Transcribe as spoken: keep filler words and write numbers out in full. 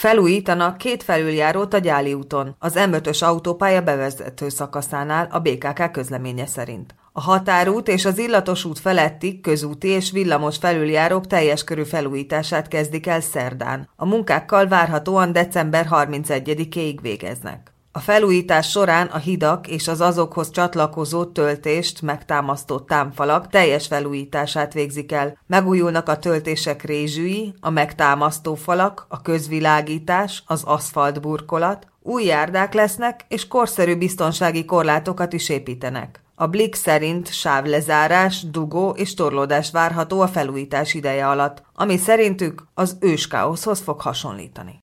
Felújítanak két felüljárót a Gyáli úton, az M ötös autópálya bevezető szakaszánál, a bé ká ká közleménye szerint. A Határút és az Illatos út feletti közúti és villamos felüljárók teljes körű felújítását kezdik el szerdán. A munkákkal várhatóan december harmincegyedikéig végeznek. A felújítás során a hidak és az azokhoz csatlakozó töltést megtámasztó támfalak teljes felújítását végzik el. Megújulnak a töltések rézsűi, a megtámasztó falak, a közvilágítás, az aszfaltburkolat, új járdák lesznek és korszerű biztonsági korlátokat is építenek. A Blik szerint sávlezárás, dugó és torlódás várható a felújítás ideje alatt, ami szerintük az őskáoszhoz fog hasonlítani.